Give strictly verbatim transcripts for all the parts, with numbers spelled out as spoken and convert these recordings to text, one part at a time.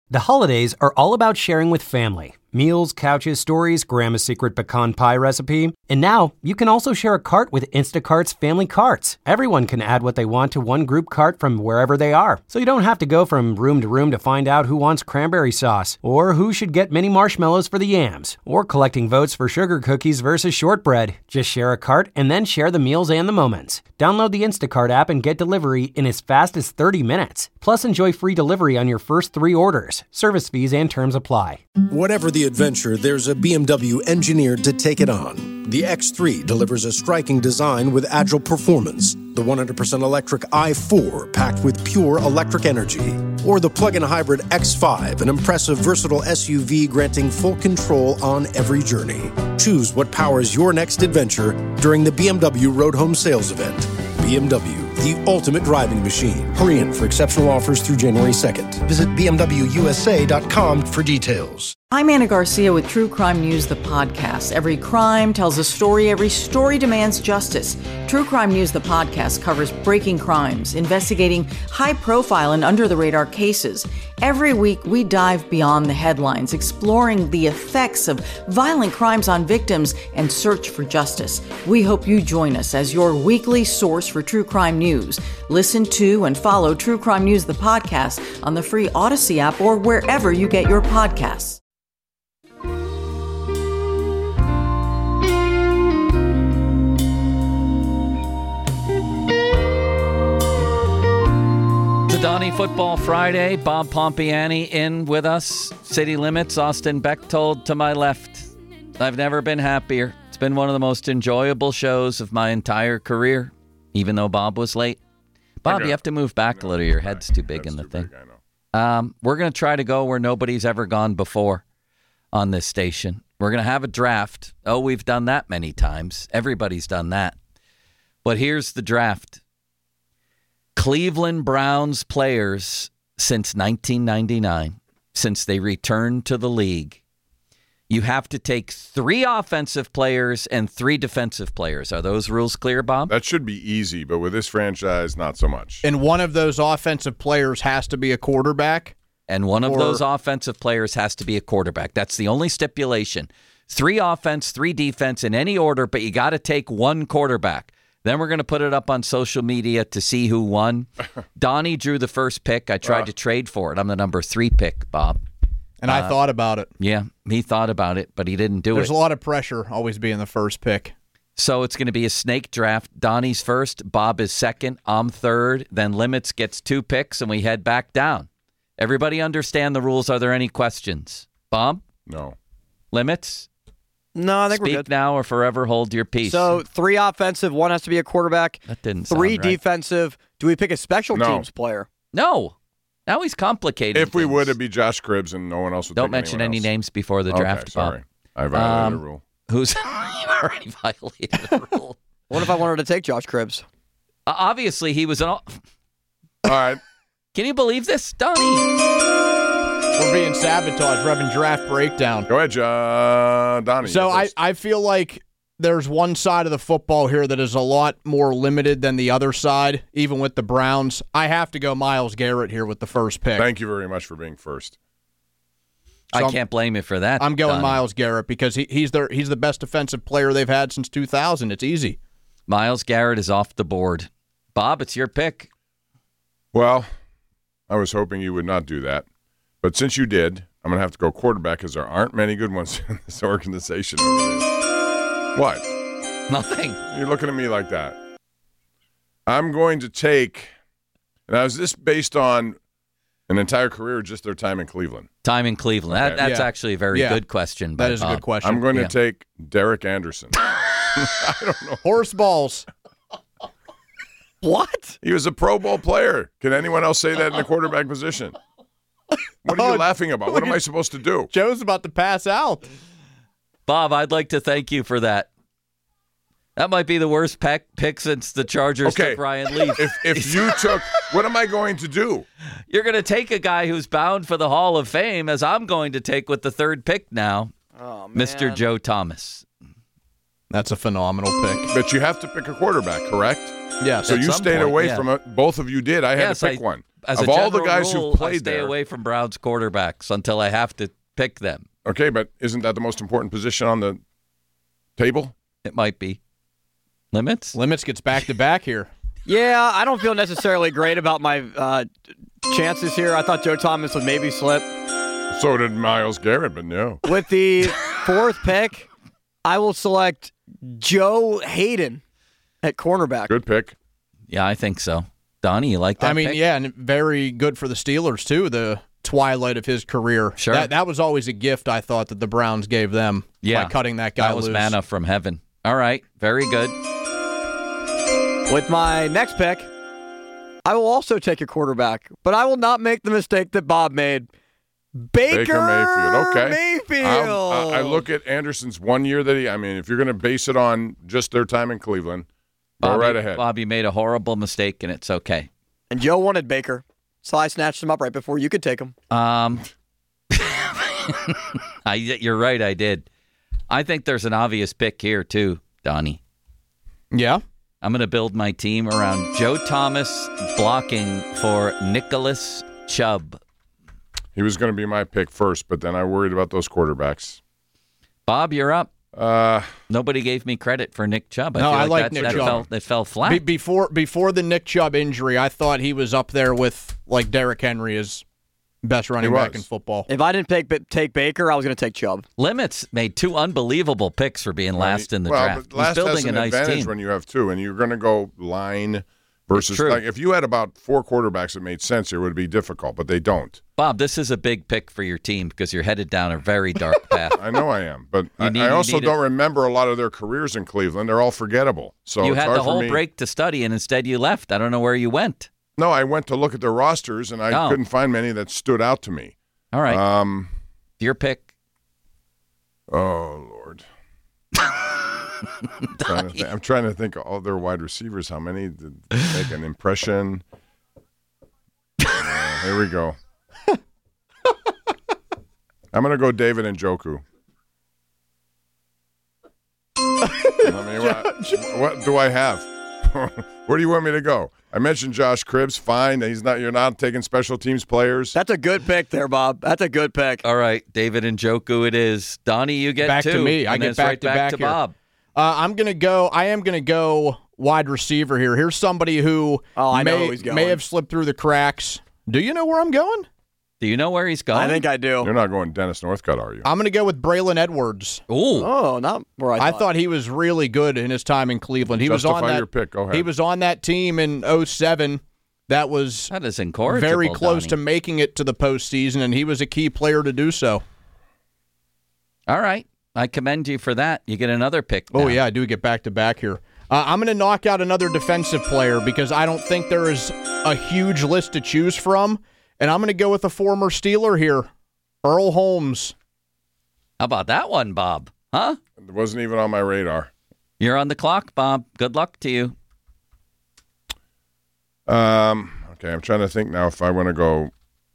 The holidays are all about sharing with family. Meals, couches, stories, Grandma's secret pecan pie recipe. And now, you can also share a cart with Instacart's Family Carts. Everyone can add what they want to one group cart from wherever they are. So you don't have to go from room to room to find out who wants cranberry sauce, or who should get mini marshmallows for the yams, or collecting votes for sugar cookies versus shortbread. Just share a cart and then share the meals and the moments. Download the Instacart app and get delivery in as fast as thirty minutes. Plus, enjoy free delivery on your first three orders. Service fees and terms apply. Whatever the adventure, there's a B M W engineered to take it on. The X three delivers a striking design with agile performance. The one hundred percent electric i four, packed with pure electric energy. Or the plug-in hybrid X five, an impressive, versatile S U V granting full control on every journey. Choose what powers your next adventure during the B M W Road Home Sales Event. B M W, the ultimate driving machine. Hurry in for exceptional offers through January second. Visit b m w u s a dot com for details. I'm Anna Garcia with True Crime News, the podcast. Every crime tells a story. Every story demands justice. True Crime News, the podcast, covers breaking crimes, investigating high-profile and under-the-radar cases. Every week, we dive beyond the headlines, exploring the effects of violent crimes on victims and search for justice. We hope you join us as your weekly source for true crime news. Listen to and follow True Crime News, the podcast, on the free Odyssey app or wherever you get your podcasts. Donnie Football Friday. Bob Pompiani in with us. City Limits, Austin Bechtold to my left. I've never been happier. It's been one of the most enjoyable shows of my entire career, even though Bob was late. Bob, you have to move back a little. Your head's too big in the thing. Big, I know. Um, we're going to try to go where nobody's ever gone before on this station. We're going to have a draft. Oh, we've done that many times. Everybody's done that. But here's the draft. Cleveland Browns players since nineteen ninety-nine, since they returned to the league. You have to take three offensive players and three defensive players. Are those rules clear, Bob? That should be easy, but with this franchise, not so much. And one of those offensive players has to be a quarterback? And one of or... those offensive players has to be a quarterback. That's the only stipulation. Three offense, three defense in any order, but you got to take one quarterback. Then we're going to put it up on social media to see who won. Donnie drew the first pick. I tried uh, to trade for it. I'm the number three pick, Bob. And I uh, thought about it. Yeah, he thought about it, but he didn't do There's it. There's a lot of pressure always being the first pick. So it's going to be a snake draft. Donnie's first, Bob is second, I'm third. Then Limits gets two picks, and we head back down. Everybody understand the rules? Are there any questions? Bob? No. Limits? No, I think Speak we're good. now or forever hold your peace. So three offensive, one has to be a quarterback. That didn't Three sound right. defensive. Do we pick a special No. teams player? No. Now he's complicated. If we things. would, it'd be Josh Cribbs and no one else would Don't pick mention anyone any else. names before the Okay, draft, sorry. Bob. I violated Um, a rule. Who's you already violated the rule? What if I wanted to take Josh Cribbs? Uh, obviously, he was an. All All right. Can you believe this, Donnie? We're being sabotaged. We're having draft breakdown. Go ahead, uh, Donnie. So you I, first. I feel like there's one side of the football here that is a lot more limited than the other side, even with the Browns. I have to go Myles Garrett here with the first pick. Thank you very much for being first. I So can't blame you for that. I'm going Donnie. Myles Garrett because he, he's their he's the best defensive player they've had since two thousand. It's easy. Myles Garrett is off the board. Bob, it's your pick. Well, I was hoping you would not do that. But since you did, I'm going to have to go quarterback because there aren't many good ones in this organization over there. What? Nothing. You're looking at me like that. I'm going to take, now is this based on an entire career or just their time in Cleveland? Time in Cleveland. That, Okay. that's Yeah. actually a very Yeah. good question. by That is a Bob. good question. I'm going to Yeah. take Derek Anderson. I don't know. Horse balls. What? He was a Pro Bowl player. Can anyone else say that in the quarterback position? What are you Oh, laughing about? What am I supposed to do? Joe's about to pass out. Bob, I'd like to thank you for that. That might be the worst pack pick since the Chargers Okay. took Ryan Leaf. If if you took, what am I going to do? You're going to take a guy who's bound for the Hall of Fame, as I'm going to take with the third pick now, Oh, man. Mister Joe Thomas. That's a phenomenal pick. But you have to pick a quarterback, correct? Yeah. So At you some stayed point, away yeah. from it. Both of you did. I had Yes, to pick I- one. as of a all the general guys rule, who've played I stay there, away from Browns quarterbacks until I have to pick them. Okay, but isn't that the most important position on the table? It might be. Limits? Limits gets back to back here. Yeah, I don't feel necessarily great about my uh, chances here. I thought Joe Thomas would maybe slip. So did Myles Garrett, but no. With the fourth pick, I will select Joe Hayden at cornerback. Good pick. Yeah, I think so. Donnie, you like that I mean, pick? yeah, and very good for the Steelers, too, the twilight of his career. Sure. That, that was always a gift, I thought, that the Browns gave them Yeah. by cutting that guy That was loose. manna from heaven. All right, very good. With my next pick, I will also take a quarterback, but I will not make the mistake that Bob made. Baker, Baker Mayfield. Okay. Mayfield. I'll- I, I look at Anderson's one year that he, I mean, if you're going to base it on just their time in Cleveland, go Bobby, right ahead. Bobby made a horrible mistake, and it's okay. And Joe wanted Baker, so I snatched him up right before you could take him. Um, I, you're right, I did. I think there's an obvious pick here, too, Donnie. Yeah? I'm going to build my team around Joe Thomas blocking for Nicholas Chubb. He was going to be my pick first, but then I worried about those quarterbacks. Bob, you're up. Uh, Nobody gave me credit for Nick Chubb. I No, feel I like, like that's, Nick that Chubb. Fell, that fell flat. Be- before before the Nick Chubb injury, I thought he was up there with, like, Derrick Henry as best running He back was. in football. If I didn't pick, take Baker, I was going to take Chubb. Limits made two unbelievable picks for being last in the well, draft. but last He's building has a an nice advantage team. when you have two, and you're going to go line versus True. like if you had about four quarterbacks that made sense, it would be difficult, but they don't. Bob, this is a big pick for your team because you're headed down a very dark path. I know I am, but I, need- I you also need don't it. remember a lot of their careers in Cleveland. They're all forgettable. So you it's had hard the for whole me. break to study, and instead you left. I don't know where you went. No, I went to look at their rosters, and I Oh. couldn't find many that stood out to me. All right. Um, Your pick. oh Lord. I'm, trying to think, I'm trying to think of all their wide receivers. How many did make an impression? Uh, here we go. I'm going to go David Njoku. I mean, what, what do I have? Where do you want me to go? I mentioned Josh Cribbs. Fine. He's not. You're not taking special teams players. That's a good pick there, Bob. That's a good pick. All right, David Njoku it is. Donnie, you get Back two. to me. I and get then it's back right to back, back to here. Bob. Uh, I'm gonna go. I am gonna go wide receiver here. Here's somebody who Oh, I know may who he's going. may have slipped through the cracks. Do you know where I'm going? Do you know where he's going? I think I do. You're not going Dennis Northcutt, are you? I'm gonna go with Braylon Edwards. Ooh. Oh, not where I I thought. thought he was really good in his time in Cleveland. He Justify was on that. your pick. Go ahead. He was on that team in oh seven. That was That is incorrigible, very close Donnie. to making it to the postseason, and he was a key player to do so. All right. I commend you for that. You get another pick Oh now. yeah, I do get back to back here. Uh, I'm going to knock out another defensive player because I don't think there is a huge list to choose from, and I'm going to go with a former Steeler here, Earl Holmes. How about that one, Bob? Huh? It wasn't even on my radar. You're on the clock, Bob. Good luck to you. Um, okay, I'm trying to think now if I want to go.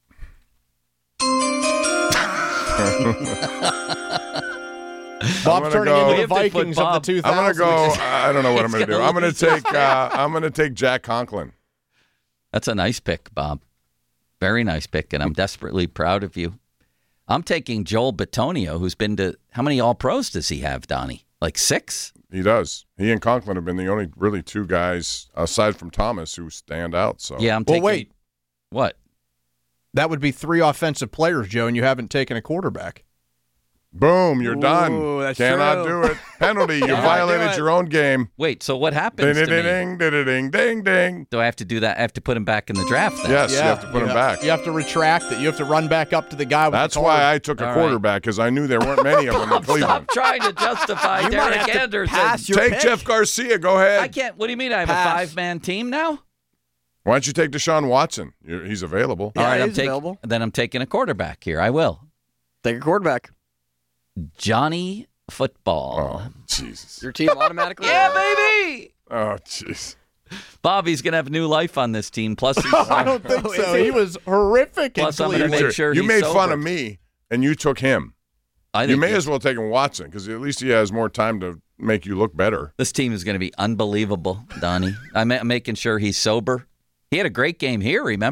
Bob's gonna turning go- into We the have to put Vikings Bob- of the two I'm gonna thousands. go. I don't know what I'm He's gonna do. gonna I'm gonna lose. take. Uh, I'm gonna take Jack Conklin. That's a nice pick, Bob. Very nice pick, and I'm desperately proud of you. I'm taking Joel Bitonio, who's been to how many All Pros does he have, Donnie? Like six? He does. He and Conklin have been the only really two guys aside from Thomas who stand out. So Yeah, I'm Well, taking. wait. What? That would be three offensive players, Joe, and you haven't taken a quarterback. boom, you're Ooh, done. that's Cannot true. do it. Penalty. You Cannot violated do it. your own game. Wait. So what Ding happens ding to me? ding ding ding ding ding. Do I have to do that? I have to put him back in the draft then? Yes, you have to put him ha- back. You have to retract it. You have to run back up to the guy with That's the card. why I took a All right. quarterback because I knew there weren't many of them in Cleveland. Stop trying to justify You might Derek have to Anderson. pass your Take pick. Jeff Garcia. Go ahead. I can't. What do you mean? I have Pass. a five-man team now? Why don't you take Deshaun Watson? You're, he's available. Yeah, All right, I'm he's taking. available. Then I'm taking a quarterback here. I will. Take a quarterback. Johnny Football. Oh, Jesus. Your team automatically. Yeah, baby. Oh, jeez. Bobby's gonna have new life on this team. Plus, he's, I don't think so. He was horrific Plus, until I'm he gonna went- make sure you he's made sober. fun of me, and you took him. I You think may this, as well take him Watson because at least he has more time to make you look better. this team is going to be unbelievable, Donnie. I'm, I'm making sure he's sober. He had a great game here. Remember,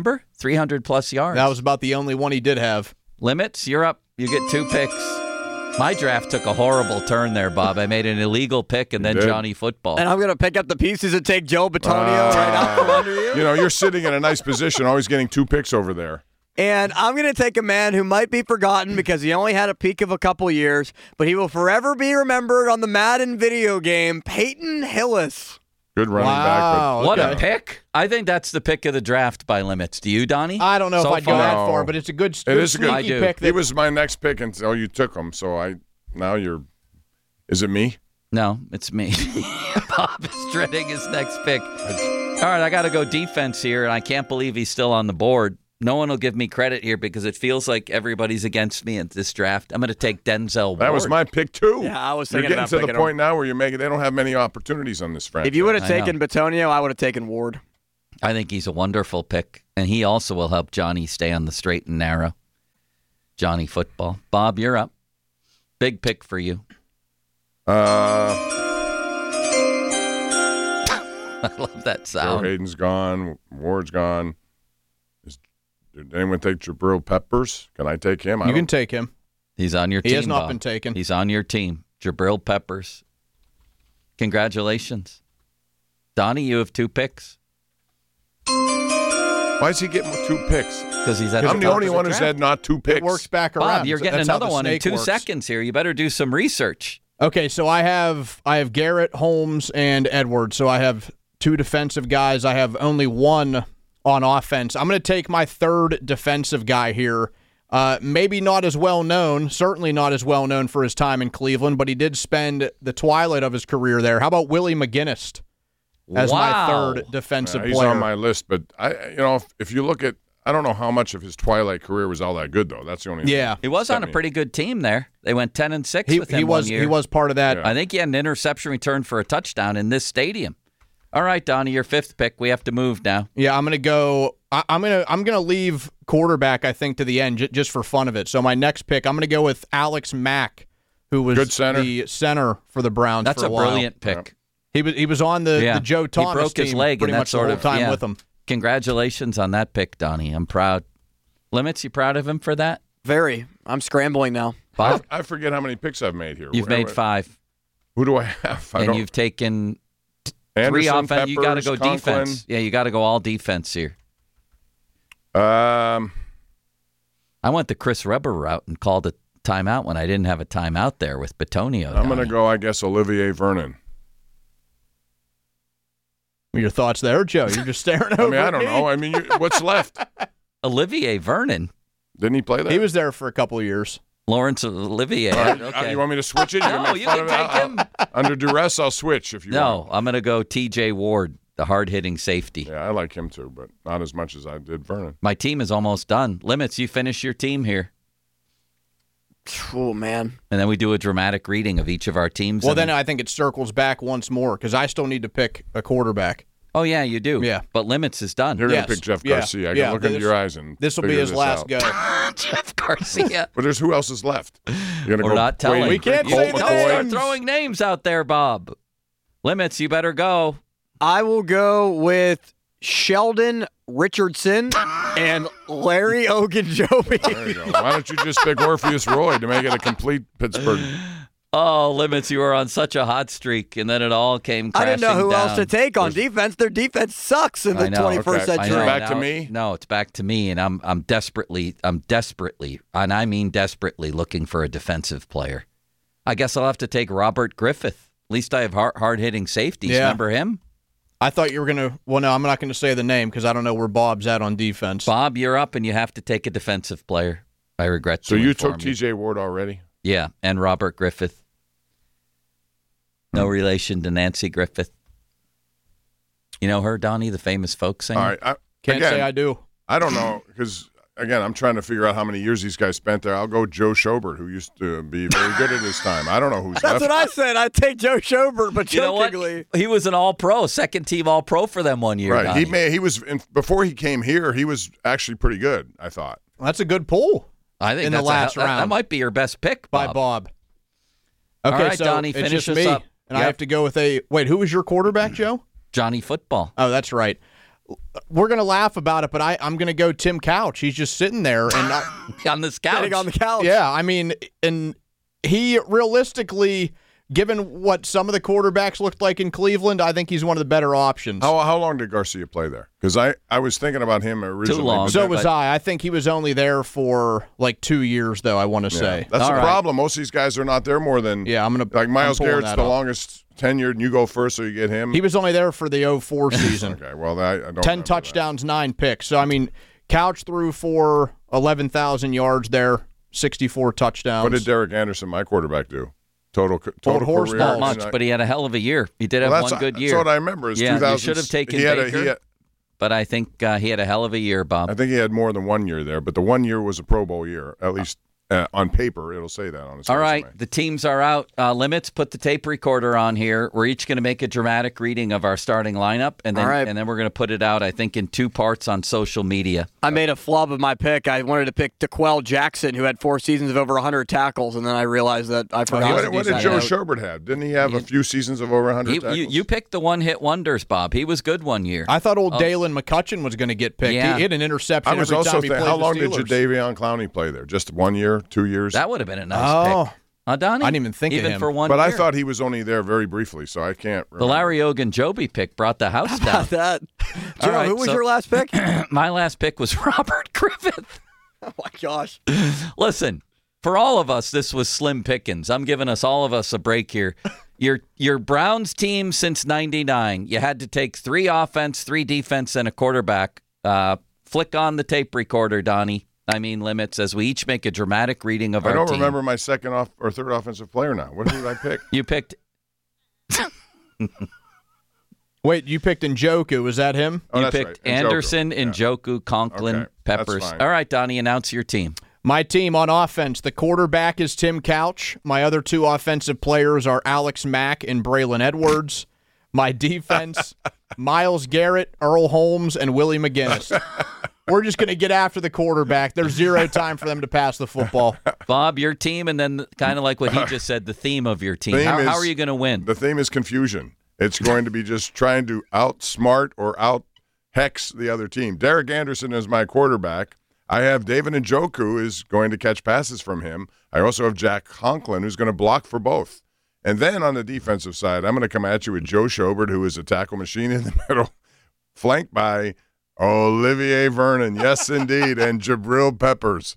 three hundred plus yards. That was about the only one he did have. Limits, you're up. You get two picks. My draft took a horrible turn there, Bob. I made an illegal pick and then did. Johnny Football. And I'm going to pick up the pieces and take Joe Bitonio Uh, right out from under you. You know, you're sitting in a nice position, always getting two picks over there. And I'm going to take a man who might be forgotten because he only had a peak of a couple years, but he will forever be remembered on the Madden video game, Peyton Hillis. Good running Wow. back. What okay. a pick. I think that's the pick of the draft by Limits. Do you, Donnie? I don't know So if I'd go far? that No. far, but it's a good, It good is a good- sneaky I do. pick. But That, he was my next pick until you took him. So I now you're. Is it me? No, it's me. Bob is dreading his next pick. All right, I got to go defense here, and I can't believe he's still on the board. No one will give me credit here because it feels like everybody's against me in this draft. I'm going to take Denzel Ward. That was my pick too. Yeah, I was You're thinking getting about to the picking point him. now where you're making. They don't have many opportunities on this franchise. If you would have I taken know. Bitonio, I would have taken Ward. I think he's a wonderful pick, and he also will help Johnny stay on the straight and narrow. Johnny Football. Bob, you're up. Big pick for you. Uh, I love that Joe sound. Hayden's gone. Ward's gone. Is, did anyone take Jabril Peppers? Can I take him? I you don't- can take him. He's on your He team, has not Bob. been taken. He's on your team. Jabril Peppers. Congratulations. Donnie, you have two picks Why is he getting two picks? because he's at I'm the top only of one who draft. said not two picks. It works back around. Bob, you're getting That's how another the one in snake two works. seconds here. You better do some research. Okay, so I have I have Garrett, Holmes, and Edwards. So I have two defensive guys. I have only one on offense. I'm going to take my third defensive guy here. Uh, maybe not as well known, certainly not as well known for his time in Cleveland, but he did spend the twilight of his career there. How about Willie McGinnis as Wow. my third defensive Uh, he's player? on my list, but I, you know, if, if you look at, I don't know how much of his twilight career was all that good though. That's the only. Yeah. He was Set on a me. pretty good team there. They went ten and six he with him he was one year. he was part of that. Yeah. I think he had an interception return for a touchdown in this stadium. All right, Donnie, your fifth pick. We have to move now. Yeah, I'm gonna go. I, I'm gonna I'm gonna leave quarterback. I think to the end j- just for fun of it. So my next pick, I'm gonna go with Alex Mack, who was Good center. the center for the Browns. That's for a a, while. brilliant pick. He was he was on the, Yeah. the Joe He Thomas broke team his leg pretty in that much sort the whole of- time yeah. with him. Congratulations on that pick, Donnie. I'm proud. Limits, you proud of him for that? Very. I'm scrambling now. Bob, I forget how many picks I've made here. you've Where- made five, Who do I have? I and don't, you've taken Anderson, three offense. You got to Peppers, go Conklin. defense. Yeah, you got to go all defense here. Um, I went the Chris Webber route and called a timeout when I didn't have a timeout there with Bitonio. I'm going to Donnie. go, I guess, Olivier Vernon. Your thoughts there, Joe? You're just staring I over mean, I at don't me. know. I mean, you, what's left? Olivier Vernon. Didn't he play that? He was there for a couple of years. Lawrence Olivier. All right, Okay. uh, you want me to switch it? You're gonna No, make you fun can of take it? him. I'll- Under duress, I'll switch if you No, want. I'm going to go T J Ward, the hard-hitting safety. Yeah, I like him too, but not as much as I did Vernon. My team is almost done. Limits, you finish your team here. Oh, man. And then we do a dramatic reading of each of our teams. Well, and- then I think it circles back once more because I still need to pick a quarterback. Oh, yeah, you do. Yeah. But Limits is done. You're Yes. going to pick Jeff Yeah. Garcia. I can Yeah. look into This- your eyes and This will be figure his this last out. go. Jeff Garcia. But there's who else is left? You're gonna We're go not telling. Quay- We can't You say don't the start names. throwing names out there, Bob. Limits, you better go. I will go with Sheldon Richardson and Larry Ogunjobi. There you go. Why don't you just pick Orpheus Roy to make it a complete Pittsburgh? Oh, Limits, you were on such a hot streak, and then it all came I crashing didn't know who down. else to take on defense. Their defense sucks in I the know. twenty-first Okay. I century. know. Back to Now- me? No, it's back to me, and I'm I'm desperately, I'm desperately, and I mean desperately looking for a defensive player. I guess I'll have to take Robert Griffith. At least I have hard, hard-hitting safeties. Yeah. Remember him? I thought you were going to. Well, no, I'm not going to say the name because I don't know where Bob's at on defense. Bob, you're up, and you have to take a defensive player. I regret. So to you inform took T J Ward already? Yeah, and Robert Griffith. No relation to Nancy Griffith. You know her, Donnie, the famous folk singer? All right. I, Can't again, say I do. I don't know because again, I'm trying to figure out how many years these guys spent there. I'll go Joe Schobert, who used to be very good at his time. I don't know who's That's left. what I said. I'd take Joe Schobert, but You know what? jokingly. He was an all-pro, second-team all-pro for them one year, Right. He Donnie. may. He was in, before he came here. He was actually pretty good. I thought. Well, that's a good pull I think in the that's a- last that, that round. might be your best pick, by Bob. Bob. All Okay, right, so Donnie, it's finish just us me, up. and I Yep. have to go with a. Wait, who was your quarterback, Joe? Johnny Football. Oh, that's right. we're going to laugh about it, but I, I'm going to go Tim Couch. He's just sitting there. and I, on this couch. Sitting on the couch. Yeah, I mean, and he realistically, given what some of the quarterbacks looked like in Cleveland, I think he's one of the better options. How how long did Garcia play there? Because I, I was thinking about him originally. Too long. but So then- was I. I think he was only there for like two years, though, I want to Yeah, say. that's All the right. problem. Most of these guys are not there more than Yeah, I'm going to like Miles I'm pulling Garrett's that the up. longest tenured, and you go first, so you get him. He was only there for the oh four season. okay. Well, I, I don't. ten remember touchdowns, nine picks. So, I mean, Couch threw for eleven thousand yards there, sixty-four That. touchdowns. What did Derek Anderson, my quarterback, do? Total total horse career? balls. Not much, but he had a hell of a year. He did have Well, one that's, good that's year. what I remember. Is Yeah, you two thousand should have taken he had Baker. A, he had, But I think uh, he had a hell of a year, Bob. I think he had more than one year there, but the one year was a Pro Bowl year. At least uh, on paper, it'll say that on his All resume. right, the teams are out. Uh, limits. Put the tape recorder on here. We're each going to make a dramatic reading of our starting lineup, and then All right. and then we're going to put it out. I think in two parts on social media. I made a flub of my pick. I wanted to pick DeQuell Jackson, who had four seasons of over one hundred tackles, and then I realized that I forgot. What, to what do did that Joe note. Sherbert have? Didn't he have a few seasons of over one hundred He, tackles? you, you picked the one-hit wonders, Bob. He was good one year. I thought old Dalen McCutcheon was going to get picked. Yeah. He hit an interception I was every also time he thinking, played how the long did Steelers. Jadeveon Clowney play there? Just one year, two years? that would have been a nice Oh. pick. Huh, Donnie? I didn't even think of even him. for one. but I year. thought he was only there very briefly, so I can't the remember. Larry Ogunjobi pick brought the house down. About that. All Joe, right, who was so- your last pick? My last pick was Robert Griffith. Oh my gosh. Listen, for all of us, this was slim pickings. I'm giving us all of us a break here. Your your Browns team since ninety-nine, you had to take three offense, three defense, and a quarterback. Uh, flick on the tape recorder, Donnie. I mean limits, as we each make a dramatic reading of I our don't team. remember my second off or third offensive player now. What did I pick? You picked Wait, you picked Njoku. Was that him? Oh, you that's picked right. Njoku. Anderson, Yeah. Njoku, Conklin, Okay, that's Peppers. fine. All right, Donnie, announce your team. My team on offense, the quarterback is Tim Couch. My other two offensive players are Alex Mack and Braylon Edwards. My defense, Myles Garrett, Earl Holmes, and Willie McGinnis. We're just going to get after the quarterback. There's zero time for them to pass the football. Bob, your team, and then kind of like what he just said, the theme of your team. Theme How, how is- are you going to win? The theme is confusion. It's going to be just trying to outsmart or out hex the other team. Derek Anderson is my quarterback. I have David Njoku is going to catch passes from him. I also have Jack Conklin who's going to block for both. And then on the defensive side, I'm going to come at you with Joe Schobert, who is a tackle machine in the middle, flanked by Olivier Vernon, yes indeed, and Jabril Peppers.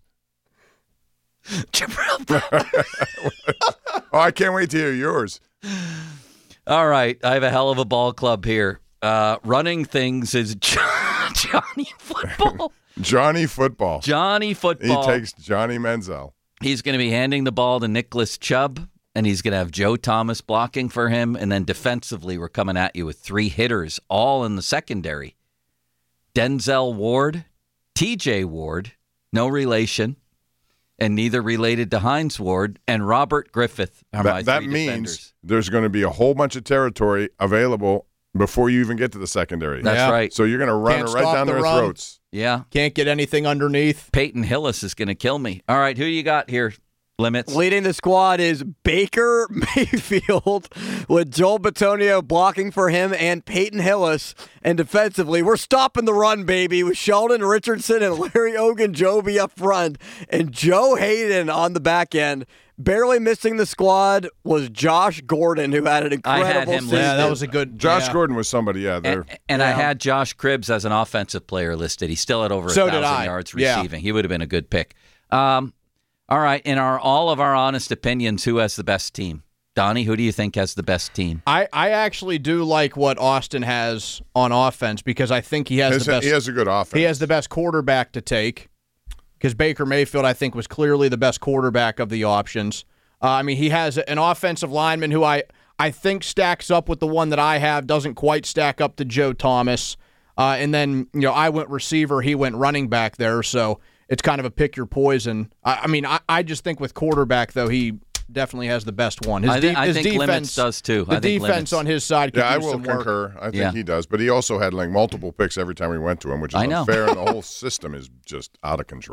Oh, I can't wait to hear yours. All right, I have a hell of a ball club here. Uh, running things is Johnny Football. Johnny Football. Johnny Football. He takes Johnny Manziel. He's going to be handing the ball to Nicholas Chubb, and he's going to have Joe Thomas blocking for him. And then defensively, we're coming at you with three hitters, all in the secondary. Denzel Ward, T J Ward, no relation, and neither related to Hines Ward, and Robert Griffith are my That, that three means defenders. there's going to be a whole bunch of territory available before you even get to the secondary. That's Yeah. right. So you're going to run Can't it right stop down the their run. throats. Yeah. Can't get anything underneath. Peyton Hillis is going to kill me. All right, who you got here? Limits. Leading the squad is Baker Mayfield with Joel Bitonio blocking for him and Peyton Hillis. And defensively, we're stopping the run, baby, with Sheldon Richardson and Larry Ogunjobi up front and Joe Hayden on the back end. Barely missing the squad was Josh Gordon, who had an I incredible had him season. Yeah, that was a good. Josh yeah. Gordon was somebody, yeah. They're, And, and I had Josh Cribbs as an offensive player listed. He still had over a So did thousand I. yards Yeah. receiving. He would have been a good pick. Um, all right, in our all of our honest opinions, who has the best team? Donnie, who do you think has the best team? I, I actually do like what Austin has on offense because I think he has his- the best. he has a good offense. He has the best quarterback to take because Baker Mayfield, I think, was clearly the best quarterback of the options. Uh, I mean, he has an offensive lineman who I, I think stacks up with the one that I have, doesn't quite stack up to Joe Thomas. Uh, and then, you know, I went receiver, he went running back there, so it's kind of a pick your poison. I, I mean, I, I just think with quarterback, though, he definitely has the best one. His I, thi- de- I his think defense Limits does too. The I think defense Limits. on his side could Yeah, I use will some work. concur. I think Yeah. he does. But he also had like multiple picks every time we went to him, which is I know. unfair, and the whole system is just out of control.